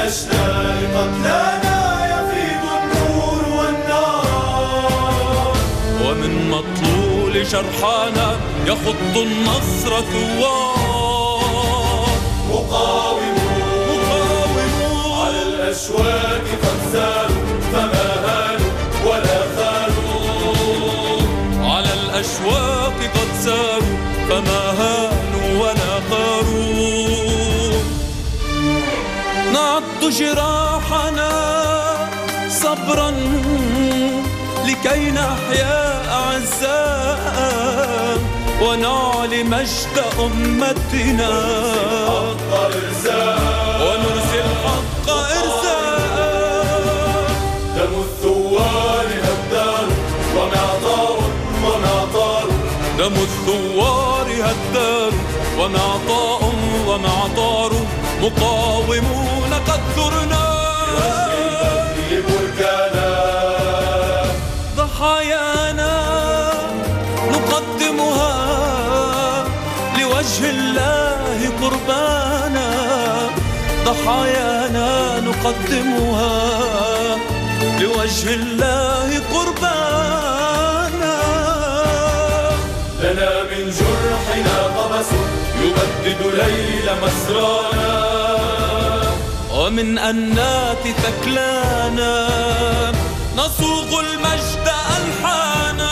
الأشلاء قتلانا يفيض النور والنار، ومن مطلول جرحانا يخط النصر ثوار. مقاومون على الأشواك قد ساروا فما هانوا ولا خانوا، على الأشواق قد ساروا فما هانوا ولا خاروا. نعد جراحنا صبرا لكي نحيا أعزاء ونعلي مجد أمتنا ونرسي الحق إرساء. دم الثوار هدار ومعطار ومعطار، دم الثوار هدار ومعطاء ومعطار، مقاومون قد ثرنا بركانا، ضحايانا نقدمها لوجه الله قربانا، ضحايانا نقدمها لوجه الله قربانا. لنا من جرحنا قبس يبدد ليل مسرانا، ومن أنات ثكلانا نصوغ المجد ألحانا.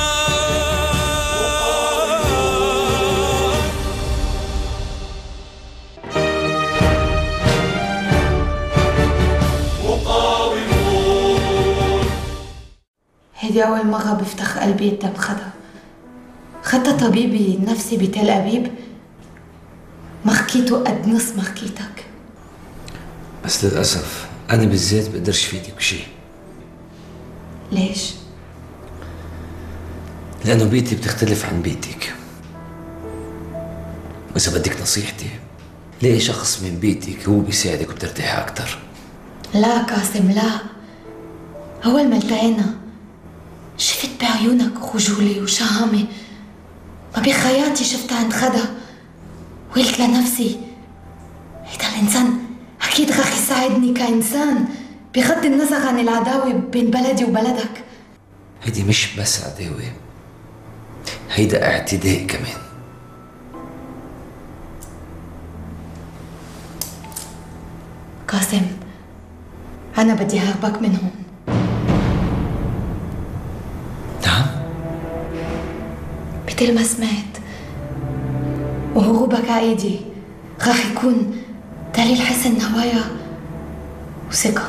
مقاومون. هيدي أول مرة بفتخ قلبي قدام خدا. خدت طبيبي النفسي بتل أبيب، ما حكيته قد نص ما حكيتك. بس للأسف أنا بالذات بقدرش فيدك بشي. ليش؟ لأنه بيتي بتختلف عن بيتك، وإذا بدك نصيحتي لاقي شخص من بيتك هو بيساعدك وبترتاحي أكتر. لا قاسم لا، أول ما التقينا شفت بعيونك خجولة وشهامة ما بخياتي شفتها عند خدا، وقلت لنفسي هيدا الإنسان أكيد رح يساعدني كإنسان بغض النظر عن العداوة بين بلدي وبلدك. هيدي مش بس عداوة، هيدا اعتداء كمان. قاسم أنا بدي هربك من هون. نعم؟ مثل ما سمعت، وهروبك عايدي رح يكون دليل حسن نوايا وثقة.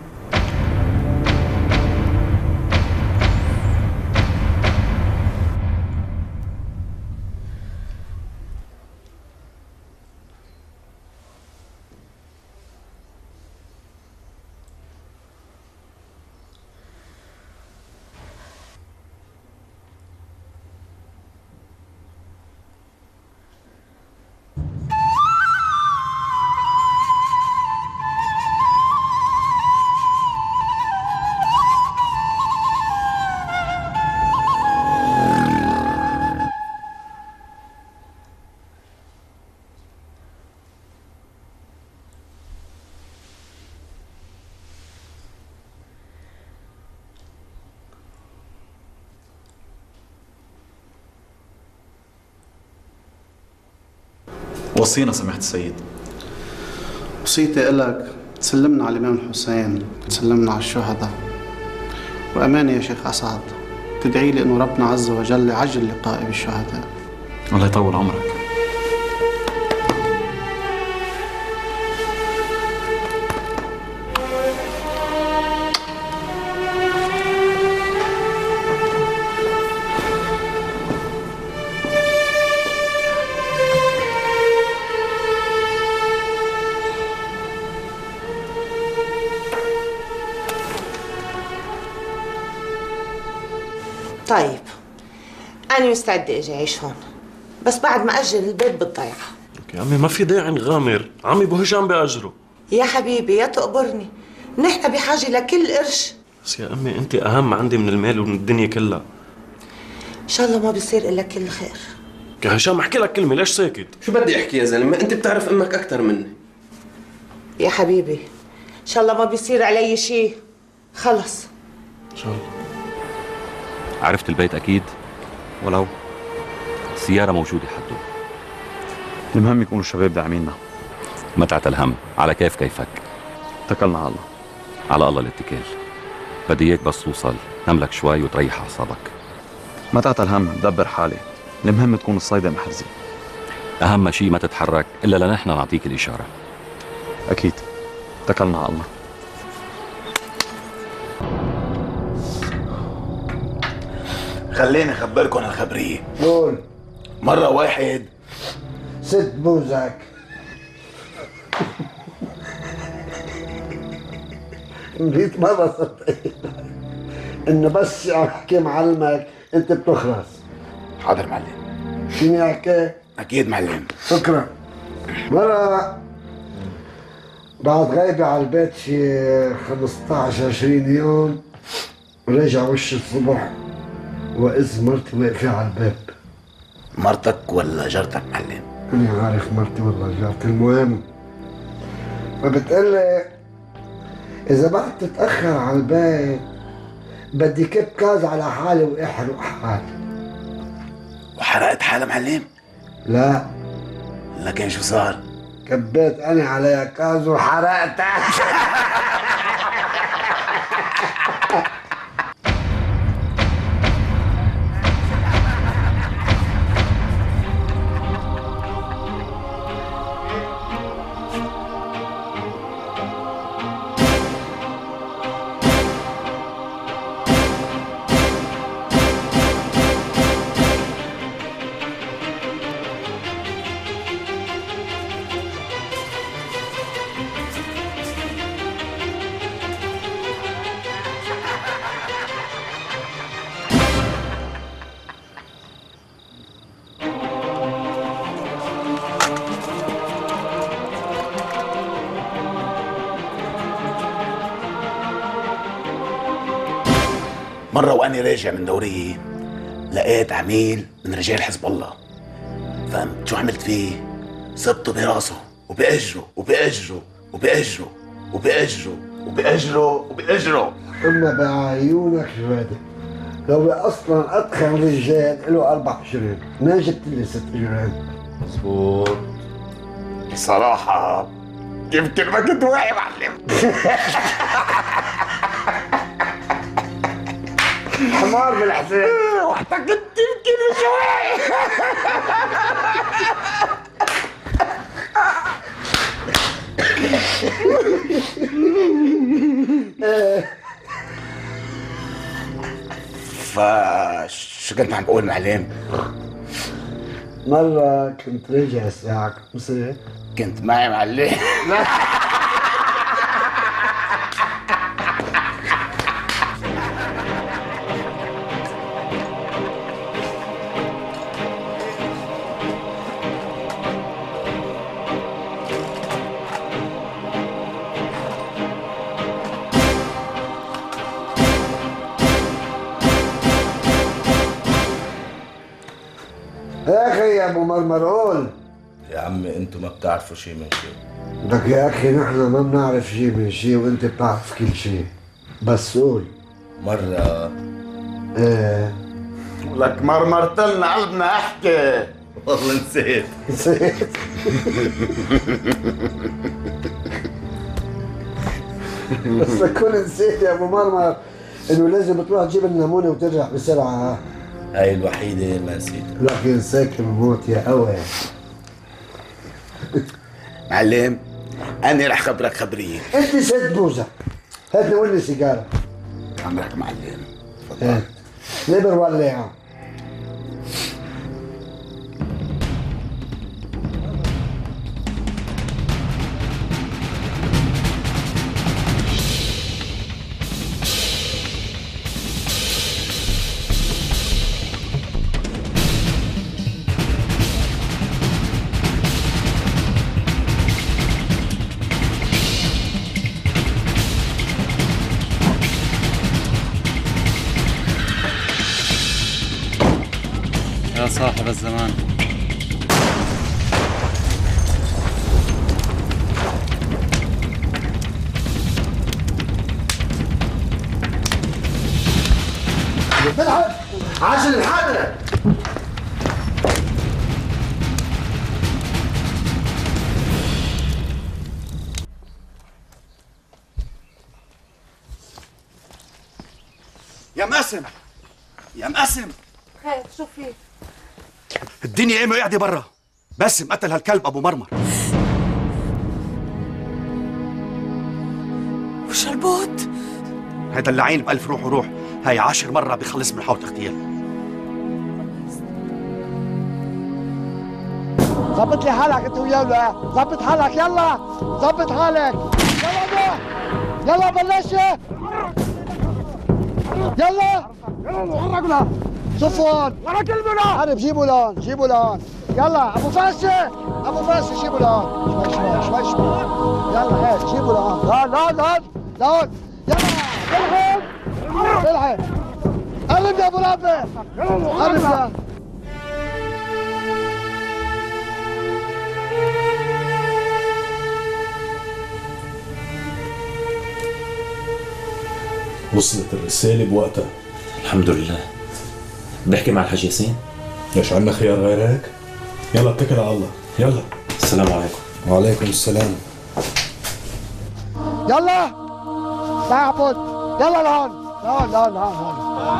وصينا سماحة السيد. وصيتي إلك تسلمنا على الإمام الحسين، تسلمنا على الشهداء، وأمانة يا شيخ عصاد تدعي لي إنه ربنا عز وجل يعجل لقائي بالشهداء. الله يطول عمرك. طيب أنا مستعدة أجي أعيش هون، بس بعد ما أجر البيت بالضيعة. يا عمي ما في داعي نغامر، عمي ابو هشام بأجره. يا حبيبي يا تقبرني، نحن بحاجة لكل قرش. بس يا أمي أنت أهم عندي من المال ومن الدنيا كلها. إن شاء الله ما بيصير إلا كل خير. يا هشام احكي لك كلمة، ليش ساكت؟ شو بدي أحكي يا زلمة؟ أنت بتعرف أمك أكثر مني. يا حبيبي شاء الله ما بيصير علي شيء. خلص ان شاء الله. عرفت البيت اكيد؟ ولو السيارة موجودة حده. المهم يكونوا الشباب داعميننا. ما تعتل هم، على كيفك. اتكلنا على الله. على الله الاتكال. بدي اياك بس توصل نملك شوي وتريح اعصابك. ما تعتل هم، دبر حالي. المهم تكون الصيدة محرزة. اهم شيء ما تتحرك الا لنحن نعطيك الاشارة. اكيد. اتكلنا على الله. خليني اخبركم الخبريه. قول. مره واحد ست بوزك 100 مرة صدقني انه بس احكي معلمك انت بتخرس. حاضر معلم. فيني احكي؟ اكيد معلم. شكرا. مرة بعد غيبة على البيت شي 15-20 يوم رجع وش الصبح وإذ مرتي واقفة على الباب. مرتك ولا جارتك معلم؟ أنا عارف مرتي ولا جارتي. المهم فبتقلي إذا بعد تتأخر على البيت بدي كب كاز على حالي وأحرق حالي. وحرقت حالها معلم؟ لا. لكن شو صار؟ كبيت أنا عليها كاز وحرقتها. مرة وأنا راجع من دورية لقيت عميل من رجال حزب الله. فهمت شو عملت فيه؟ صبته براسه وبأجره وبأجره وبأجره وبأجره وبأجره وبأجره. إما بعيونك جوادة لو أصلا أدخل رجال له 4 أجرين، ما جبت لي 6 أجرين. مظبوط. بصراحة يمكن ما كنت واعي معلم. حمار بالحسين. واعتقدت يمكن مش واعي. فشو كنت عم بقول معلم؟ مرة كنت راجع الساعة 5 كنت معي معلم. يا أخي يا أبو مرمرقول. يا عمي انتوا ما بتعرفوا شيء من شيء. لك يا أخي نحن ما بنعرف شيء من شيء وأنت بتعرف كل شيء. بس قول. مرة إيه لك مرمرتلنا قلبنا احكي. والله نسيت. نسيت. بس تكون نسيت يا أبو مرمر إنه لازم تروح تجيب النمونة وترجع بسرعة. هاي الوحيدة ما نسيتها. لكن ساكن موت يا قوي. معلم أنا رح خبرك خبرية. أنت ست بوزة. هات لي قول لي سيجارة. عمرك معلم. هات. نبر ولا يا صاحب الزمان. ملحم عاجل الحاضر. يا مقسم يا مقسم، خير شو في؟ الدنيا قايمه قاعده برا. باسم قتل هالكلب ابو مرمر. وش هالبوت؟ هيدا اللعين بألف روح وروح، هاي 10 مرة بيخلص من حوض اغتيال. ظبط لي حالك انت وياه ولا ظبط حالك. يلا ظبط حالك. يلا يلا بلشت. يلا حركنا. صفوان ورا كلمنا. حارب جيبوا لهون جيبوا لهون. يلا ابو فاشي ابو فاشي جيبوا لهون. شوي شوي شوي شوي. يلا هيك جيبوا لهون. لهون لهون لهون لهون. يلا الحق الحق. قرب يا ابو رافع قرب يا. وصلت الرسالة بوقتها الحمد لله. بحكي مع الحاج ياسين. ليش عنا خيار غير هيك؟ يلا اتكل على الله. يلا. السلام عليكم. وعليكم السلام. يلا تعبد. يلا لهون لهون لهون لهون.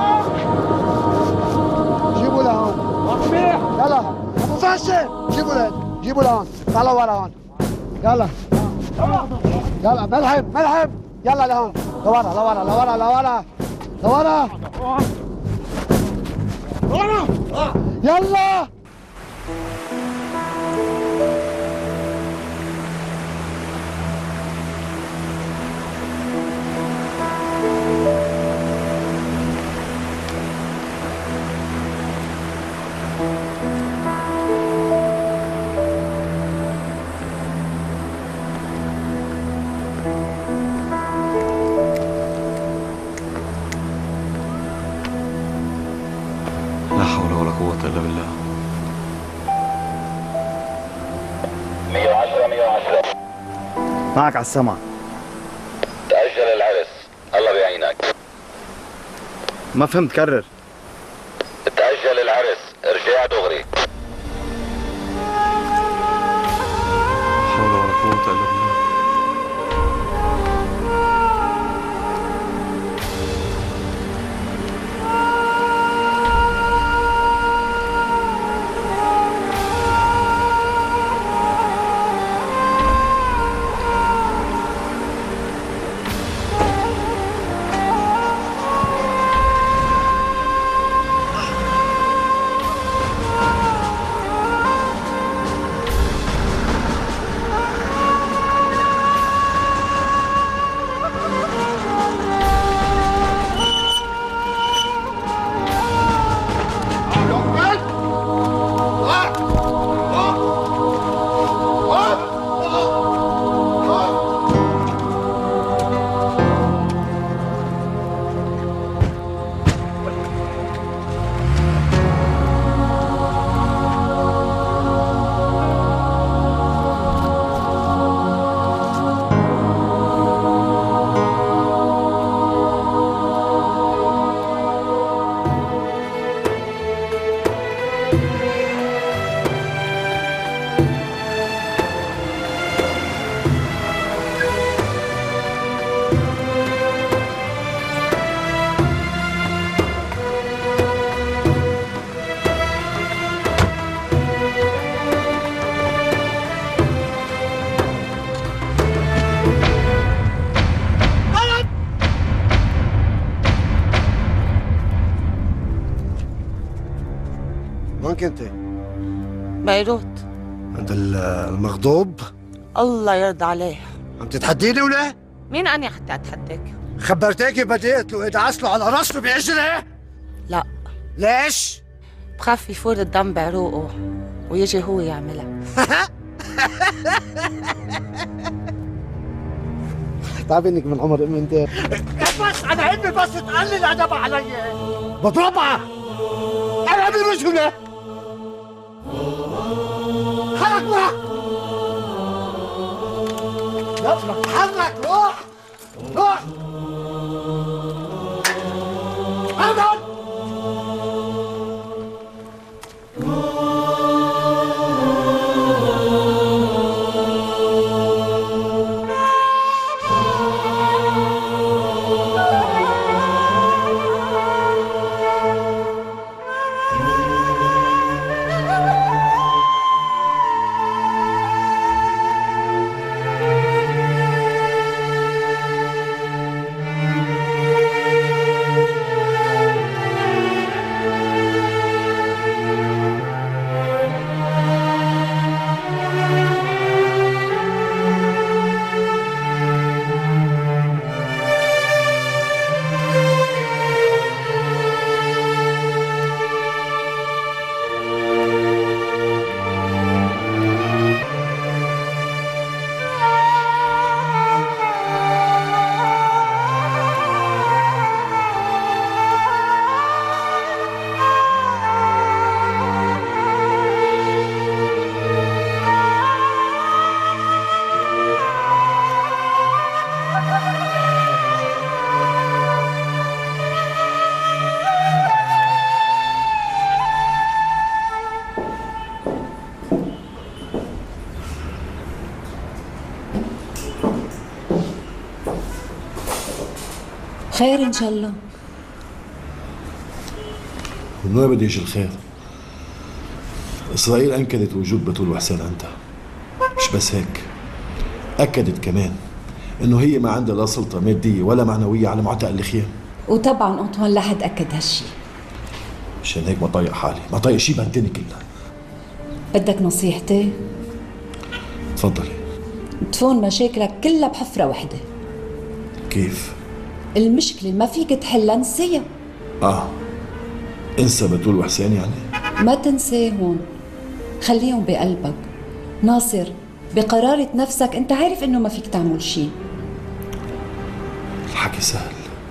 جيبوا لهون. يلا ابو فاشي جيبوا لهون جيبوا لهون. طلعوا ورا هون. يلا يلا ملحم ملحم. يلا لهون لورا لورا لورا لورا لورا لورا. يلا لا حول ولا قوة إلا بالله. 110 110 معك على السمع. تأجل العرس. الله بيعينك. ما فهمت كرر. تأجل العرس. ارجع دغري. لا حول ولا قوة إلا بالله. وين كنت؟ بيروت. عند المغضوب؟ الله يرضى عليه. عم تتحديني ولا؟ مين أنا حتى أتحداك؟ خبرتيكي بديت له ادعس له على راسه بإجره؟ لا. ليش؟ بخاف يفور الدم بعروقه ويجي هو يعملها. تعب انك من عمر امي انت. بس انا امي بس تقلل ادبها علي بضربها. انا برجله. حرك روح. يلا حرك روح. روح. ابعد. خير إن شاء الله. من وين بده يجي الخير؟ إسرائيل أنكدت وجود بتول وحسين عندها. مش بس هيك، أكدت كمان إنه هي ما عندها لا سلطة مادية ولا معنوية على معتق الخيام. وطبعا أنطوان لا حد أكد هالشي. مشان هيك ما طايق حالي، ما طايق شي بهالدنيا كلها. بدك نصيحتي؟ تفضلي. تفون مشاكلك كلها بحفرة وحدة. كيف؟ المشكلة ما فيك تحلها، نسيها. انسى بتول وحسين يعني؟ ما تنساهم، خليهم بقلبك. ناصر، بقرارة نفسك انت عارف انه ما فيك تعمل شيء. الحكي سهل.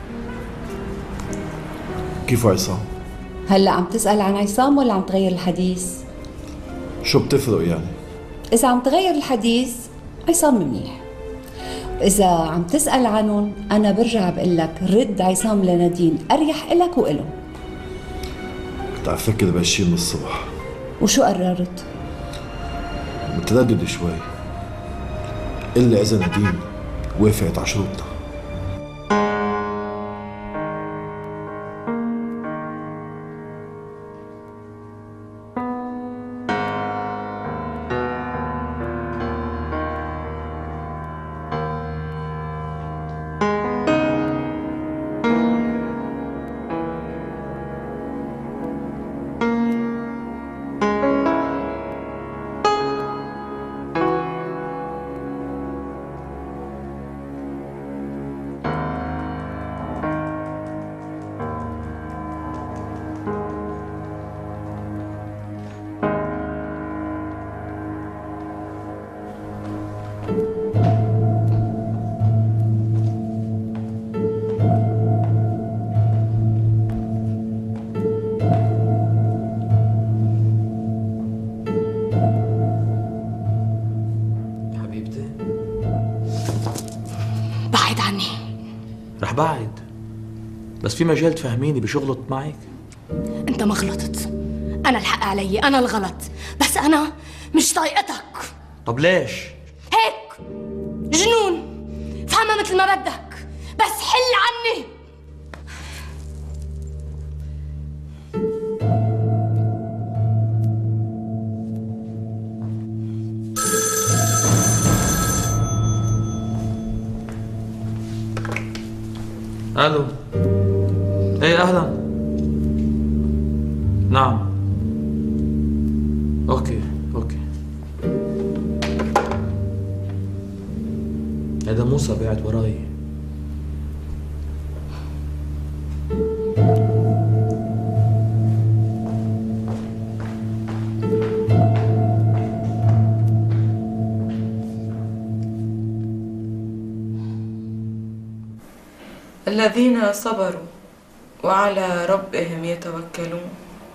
كيف عصام؟ هلا عم تسأل عن عصام ولا عم تغير الحديث؟ شو بتفرق يعني؟ إذا عم تغير الحديث عصام منيح، إذا عم تسأل عنهم أنا برجع بقول لك رد عصام لنادين، أريح إلك وإلهم. كنت عم أفكر بهالشي من الصبح. وشو قررت؟ متردد شوي، إلا إذا نادين وافقت على شروطنا. رح بعد، بس في مجال تفهميني بشغلط معك؟ انت ما غلطت، انا الحق علي، انا الغلط، بس انا مش طايقتك. طب ليش؟ هيك جنون، فهمها مثل ما بدك، بس حل عني. الو. ايه اهلا. نعم. اوكي. هذا موسى بعد وراي. الذين صبروا وعلى ربهم يتوكلون.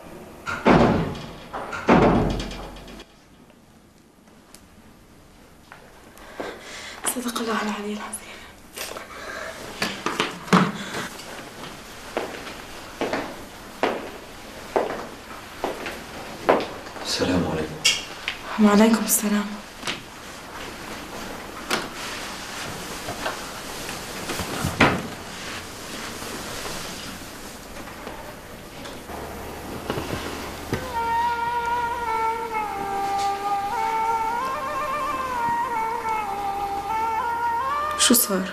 صدق الله العلي العظيم. السلام عليكم. وعليكم السلام. شو صار؟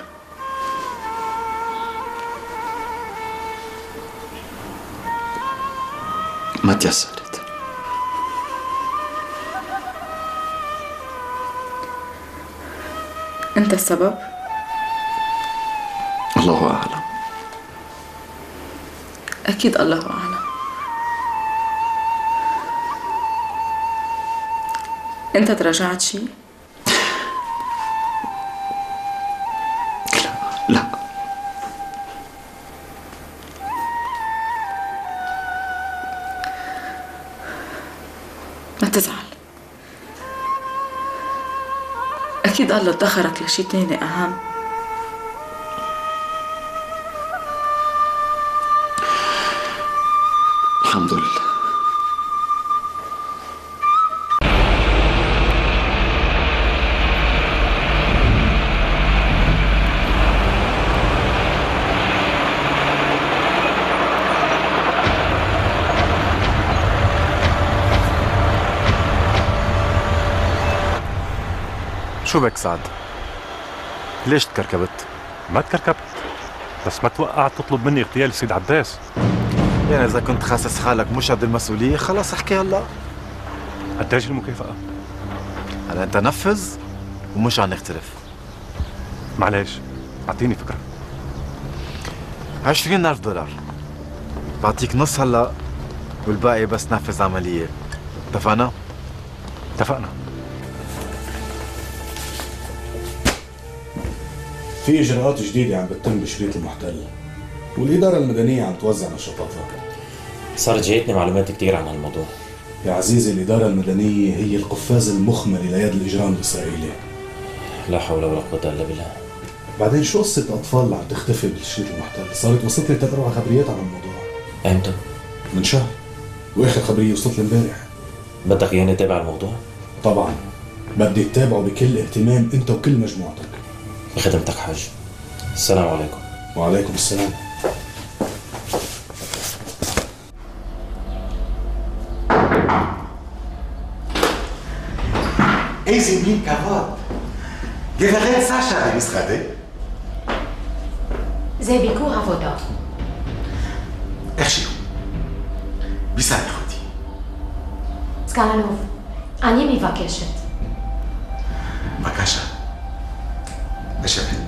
ما تيسرت. أنت السبب؟ الله أعلم. أكيد الله أعلم. أنت تراجعت شيء؟ لا. ما تزعل، أكيد الله ادخرك لشي تاني أهم. الحمد لله. شو بك سعد؟ ليش تكركبت؟ ما تكركبت، بس ما توقعت تطلب مني اغتيال السيد عباس. يعني إذا كنت خاسس حالك مش قد المسؤولية خلاص احكي هلا. قديش المكافأة؟ هلا أنت نفذ ومش عم نختلف. معلش أعطيني فكرة. 20,000 دولار. بعطيك نص هلا والباقي بس نفذ عملية. اتفقنا؟ اتفقنا. في إجراءات جديدة عم بتتم بشريط المحتل، والإدارة المدنية عم توزع نشاطاتها. صارت جايتني معلومات كتير عن هالموضوع. يا عزيزي الإدارة المدنية هي القفاز المخملي ليد الإجرام الإسرائيلي. لا حول ولا قوة إلا بالله. بعدين شو قصة الأطفال اللي عم تختفي بشريط المحتل؟ صارت وصلت لي 3-4 خبريات عن الموضوع. امتى؟ من شهر، وآخر خبرية وصلت لي امبارح. بدك إياني أتابع الموضوع؟ طبعا، بدي تتابعه بكل اهتمام أنت وكل مجموعتك. بخدمتك حاج. السلام عليكم. وعليكم السلام. איזה מין כבוד. גברת סשה במשרדך? זה ביקור עבודה. איכשהו. בסדר אותי. סגן אלוף, אני מבקשת. בבקשה. לשבת.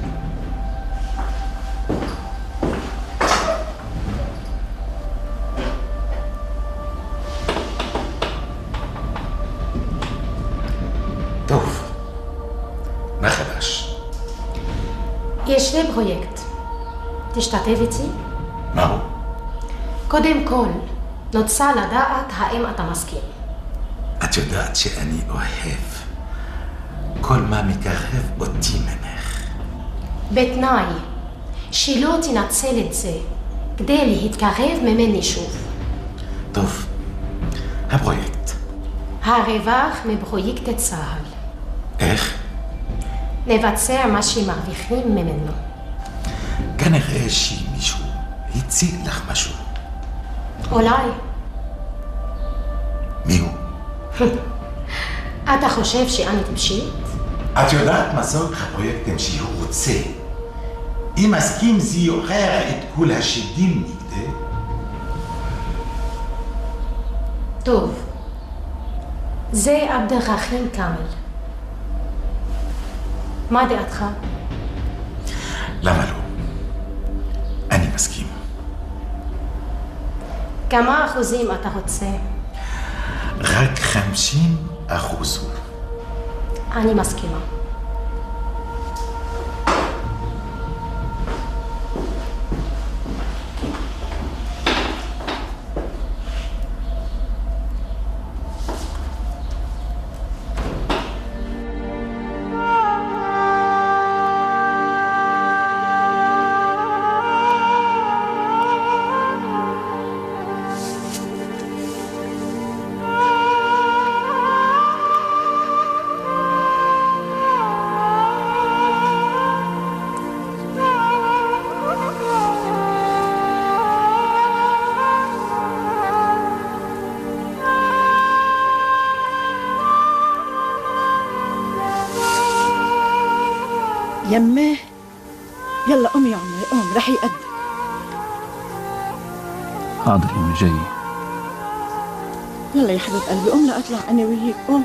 טוב. מה חדש? יש שני פרויקט. תשתתף איתי? מה הוא? קודם כל, נוצא לדעת האם אתה מסכים. את יודעת שאני אוהב כל מה מקרב אותי ממך. בתנאי שלא תנצל את זה כדי להתקרב ממני שוב. טוב, הפרויקט. הרווח מפרויקט צה"ל. איך? נבצע מה שמרוויחים ממנו. כנראה שמישהו הציג לך משהו. אולי. מי הוא? אתה חושב שאני טיפשית? את יודעת מסוג הפרויקטים שהוא רוצה. אם מסכים זה יוכר את כל השדים נגדי. טוב. זה עבד אל-רחים כאמל. מה דעתך? למה לא? אני מסכים. כמה אחוזים אתה רוצה? רק 50%. אני מסכימה. يمه يلا قوم يا عمري قوم رح يقدم. حاضر يمي جاي. يلا يا حبيب قلبي قوم لأطلع أنا وياك قوم.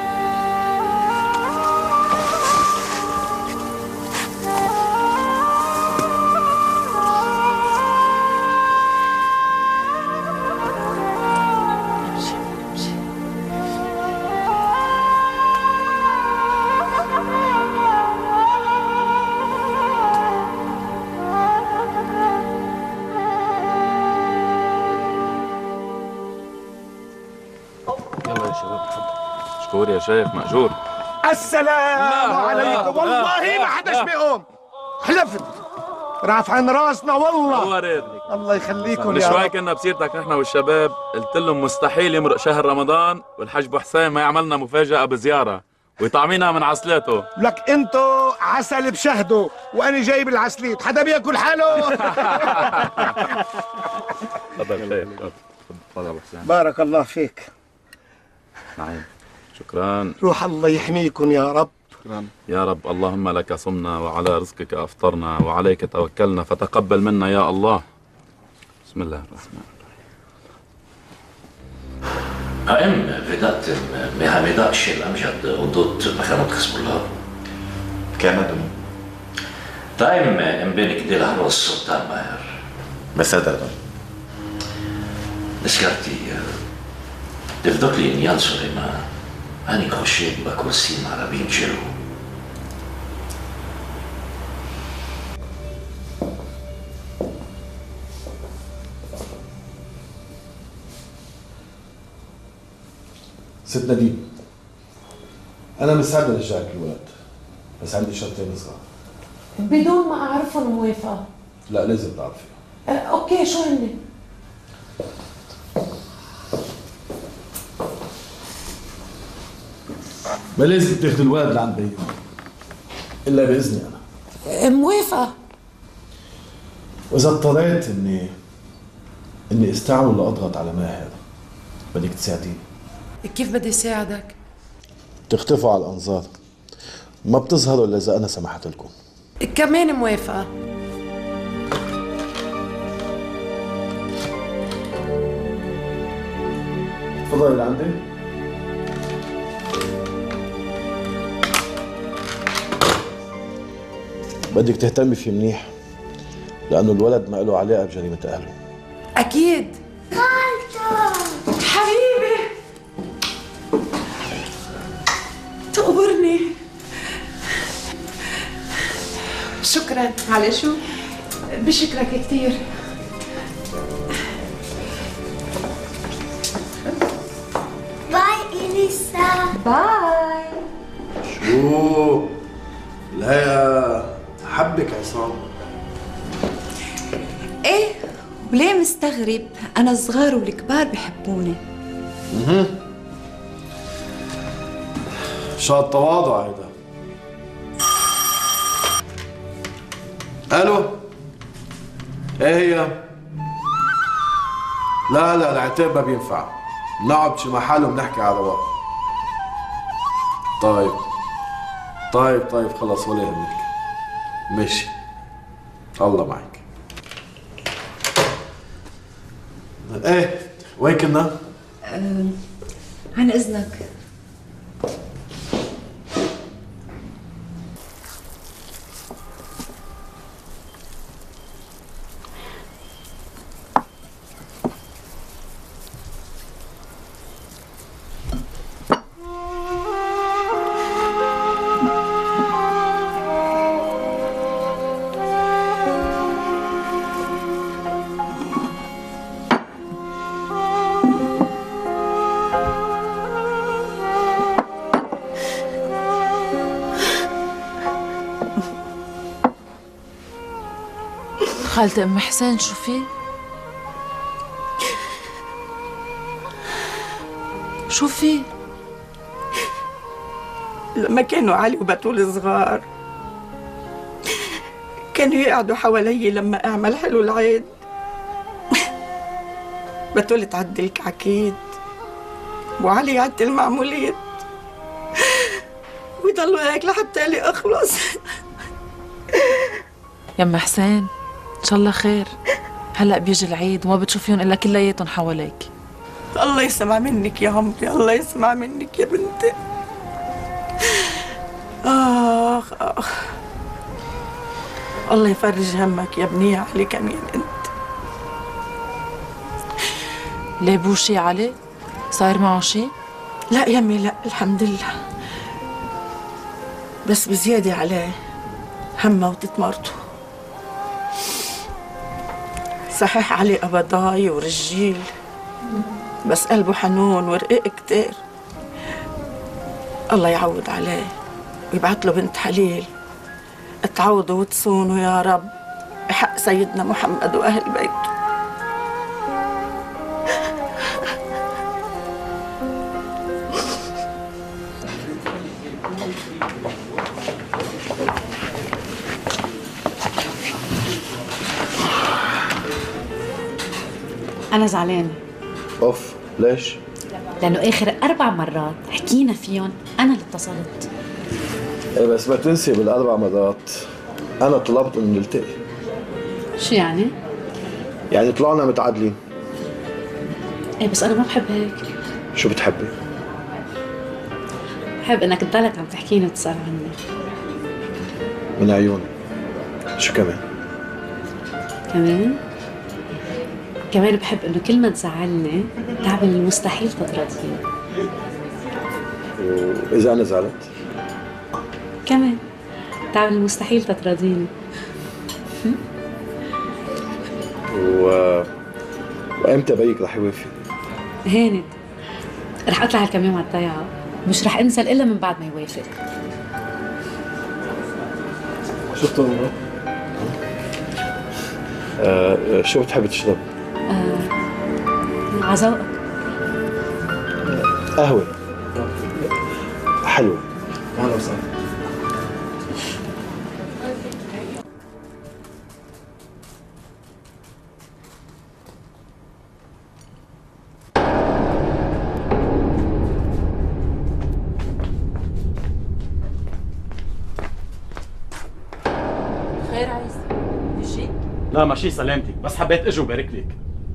مشكور يا شيخ مأجور. السلام عليكم. والله ما حداش بيقوم. حلفت رافعين راسنا والله. نورتني. الله يخليكم من يا شوي رب. كنا بسيرتك نحن والشباب، قلت لهم مستحيل يمرق شهر رمضان والحج ابو حسين ما يعملنا مفاجأة بزيارة ويطعمينا من عسلاته. لك انتو عسل بشهده وانا جايب العسليت، حدا بياكل حاله؟ تفضل شيخ تفضل ابو حسين. بارك الله فيك. نعم شكرا. روح الله يحميكم يا رب. شكرا يا رب. اللهم لك صمنا وعلى رزقك أفطرنا وعليك توكلنا فتقبل منا يا الله. بسم الله الرحمن الرحيم. بدأت مهمة الشيء الأمجد ضد مخانة حزب الله. كان تايم امبارح دي لهروس السلطان ماهر. בסדר. נזכרתי, תבדוק לי עניין סולימאן. אני חושב בכבשים הרבים שלו. ست نديم، أنا مستعد أرجعك الولد، بس عندي شرطين صغار. بدون ما أعرفهم موافقة. لا لازم تعرفي. أوكي، شو هن؟ ما لازم تاخذ الولد لعند بيهم إلا بإذني أنا. موافقة. وإذا اضطريت إني أستعمل لأضغط على ماهر، بدك تساعديني. كيف بدي ساعدك؟ تختفوا على الأنظار، ما بتظهروا إلا إذا أنا سمحت لكم. كمان موافقة. تفضلي لعندي. بدك تهتمي فيه منيح، لأنه الولد ما له علاقة بجريمة أهله. أكيد. حبيبي تقبرني. شكرا. على شو؟ بشكرك كثير. باي إليسا. باي. شو؟ لا حبك عصام. ايه، وليه مستغرب؟ انا الصغار والكبار بحبوني. شاد تواضع هيدا. الو، ايه هي؟ لا العتاب ما بينفع، نقعد بشي محل وبنحكي على رواق. طيب خلص ولا يهمك. ماشي، الله معك. ايه وين كنا؟ عن اذنك. خالتي أم حسين، شو في؟ شو في؟ لما كانوا علي وبتول صغار كانوا يقعدوا حوالي لما أعمل حلو العيد. بتول تعدي الكعكيد وعلي يعدي المعموليد، ويضلوا هيك لحتى لي أخلص. يا أم حسين إن شاء الله خير. هلأ بيجي العيد وما بتشوفيهم إلا كلياتهم حواليك. الله يسمع منك يا عمري، الله يسمع منك يا بنتي. آخ الله يفرج همك يا ابني علي كمان انت. ليه بو شي علي؟ صاير معه شي؟ لا يمي لا، الحمد لله، بس بزيادة عليه همه وتتمرته. صحيح علي قبضاي ورجيل، بس قلبه حنون ورقيق كتير. الله يعوض عليه ويبعت له بنت حليل تعوضه وتصونه يا رب بحق سيدنا محمد وأهل بيته. أنا زعلانة. أوف، ليش؟ لأنه آخر 4 مرات حكينا فيهم أنا اللي اتصلت. ايه بس ما تنسي بالاربع مرات انا طلبت انه نلتقي. شو يعني؟ يعني طلعنا متعادلين. ايه بس انا ما بحب هيك. شو بتحبي؟ بحب انك تضلك عم تحكيني وتسأل عني. من عيوني. شو كمان؟ كمان بحب انه كل ما تزعلني تعمل المستحيل تتراضيني. واذا انا زعلت؟ كمان تعمل المستحيل تتراضيني. وامتى بيك رح يوافق؟ هانت رح اطلع هالكم يوم على الضيعة، مش رح انزل الا من بعد ما يوافق. شو بتطلب؟ شو بتحب تشرب؟ عذوقك. قهوة حلوة. أهلا وسهلا. خير عايز؟ بشي؟ لا ماشي سلامتك، بس حبيت اجي وبارك لك.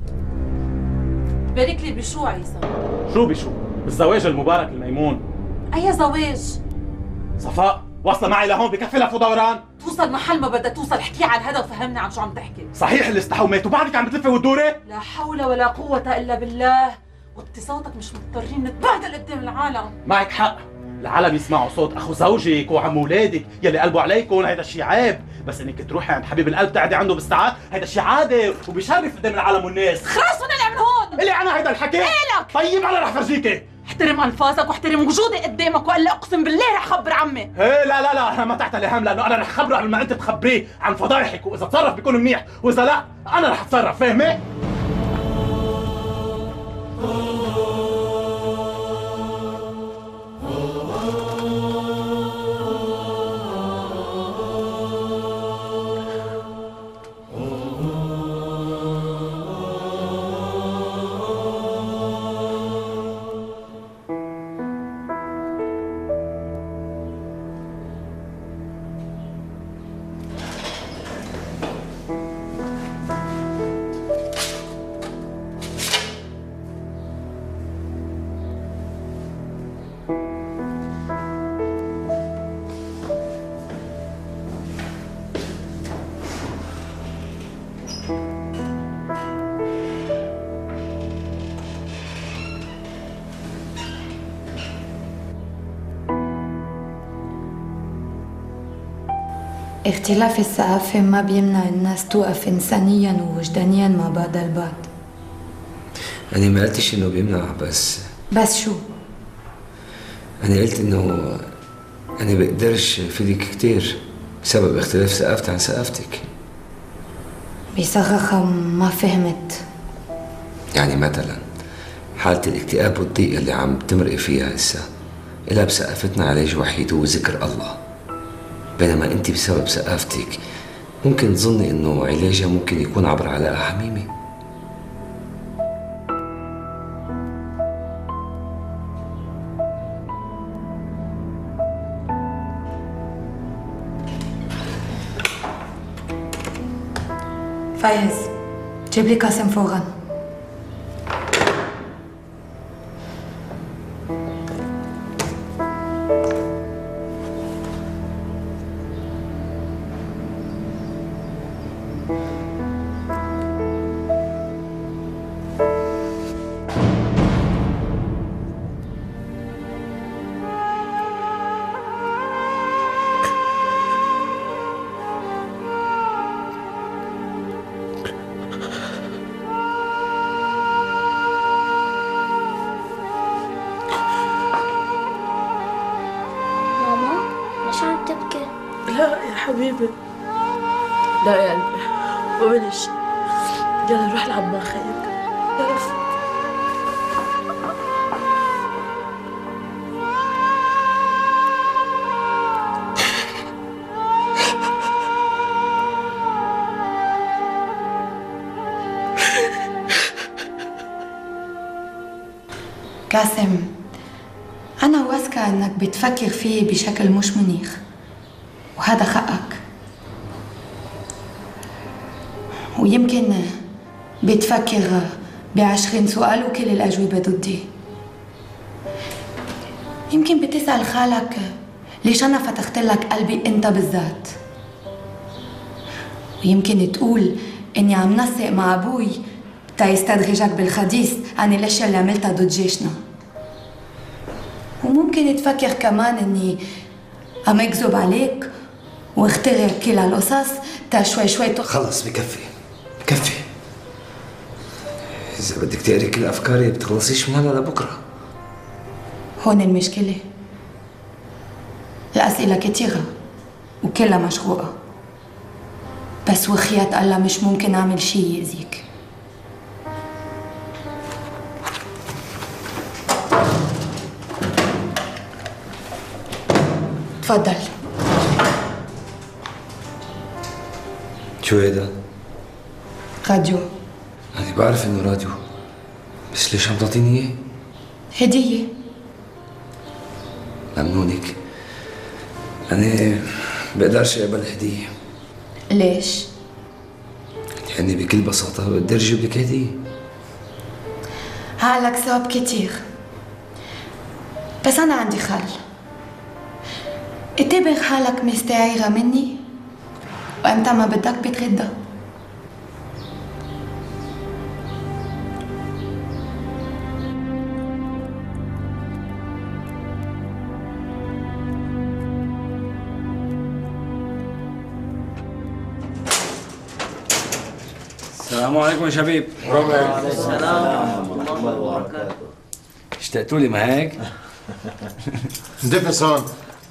بارك لي بشو عيسى؟ شو بشو؟ بالزواج المبارك الميمون. أي زواج؟ صفاء واصلة معي لهون بكفي لف ودوران؟ توصل محل ما بدها توصل، احكي على الهدى وفهمني عن شو عم تحكي. صحيح اللي استحومت وبعدك عم بتلفي وتدوري؟ لا حول ولا قوة إلا بالله، واتصالاتك مش مضطرين نتبهدل قدام العالم. معك حق، العالم يسمعوا صوت اخو زوجك وعم اولادك يلي قلبوا عليكم، هيدا الشيء عيب، بس انك تروحي عند حبيب القلب تقعدي عنده بالساعات هيدا الشيء عادي وبيشرف قدام العالم والناس. خلص ونلعب من هون. الي انا هيدا الحكي؟ إلك. طيب انا رح فرجيكي. احترم الفاظك واحترم وجودي قدامك، والا اقسم بالله رح خبر عمي. ايه لا انا ما تعتلي هم، لانه انا رح خبره قبل ما انت تخبريه عن فضايحك، واذا تصرف بيكون منيح واذا لا انا رح اتصرف، فاهمه؟ اختلاف الثقافة ما بيمنع الناس توقف إنسانياً ووجدانياً مع بعض البعض. أنا ما قلتش إنه بيمنع، بس شو؟ أنا قلت إنه أنا بقدرش أفيدك كتير بسبب اختلاف ثقافتي عن ثقافتك. بصراحة ما فهمت. يعني مثلا حالة الاكتئاب والضيق اللي عم تمرقي فيها هسا إلها بثقافتنا علاج وحيد هو ذكر الله، بينما انت بسبب ثقافتك ممكن تظني انه علاجها ممكن يكون عبر علاقة حميمة. فايز جيب لي قاسم فورا. حبيبي لا يا قلبي ما بلش. يلا نروح نلعب مع خيك. يلا قاسم، أنا واثقة إنك بتفكر فيي بشكل مش منيح، وهذا حقك. ويمكن بتفكر ب20 سؤال وكل الأجوبة ضدي. يمكن بتسأل حالك ليش أنا فتحت لك قلبي أنت بالذات. ويمكن تقول إني عم نسق مع أبوي تا يستدرجك بالحديث عن الأشياء اللي عملتها ضد جيشنا. وممكن تفكر كمان إني عم أكذب عليك واخترع كل هالقصص تا شوي شوي خلص بكفي بكفي. إذا بدك تقري كل أفكاري بتخلصيش من هلا لبكرة. هون المشكلة. الأسئلة كتيرة وكلها مشروقة، بس وخيات الله مش ممكن أعمل شي يأذيك. تفضل. شو هيدا؟ راديو. أنا بعرف إنه راديو، بس ليش عم تعطيني إياه؟ هدية. ممنونك. أنا بقدرش أقبل هدية. ليش؟ يعني بكل بساطة بقدر أجيب لك هدية. عقلك صعب كتير، بس أنا عندي حل. اعتبر حالك مستعيرة مني وأنت ما بدك بتردها. السلام عليكم يا شباب. وعليكم السلام ورحمة الله وبركاته. اشتقتوا لي ما هيك؟ دفس هون.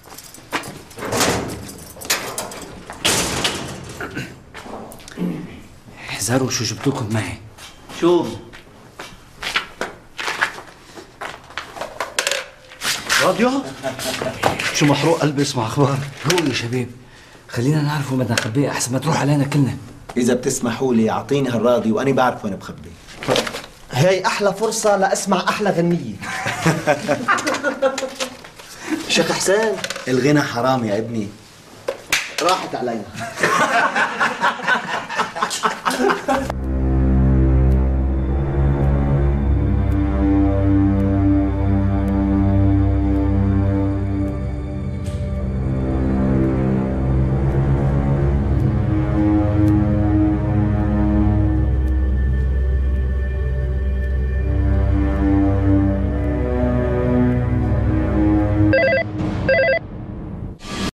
احذروا شو جبت لكم معي. شو؟ راديو؟ شو محروق قلبي اسمع اخبار. هو يا شباب خلينا نعرف وين بدنا نخبيه احسن ما تروح علينا كلنا. إذا بتسمحوا لي أعطيني هالراديو وأنا بعرف وين بخبي. هي أحلى فرصة لأسمع أحلى غنية. شيخ حسين الغنى حرام يا ابني. راحت علينا.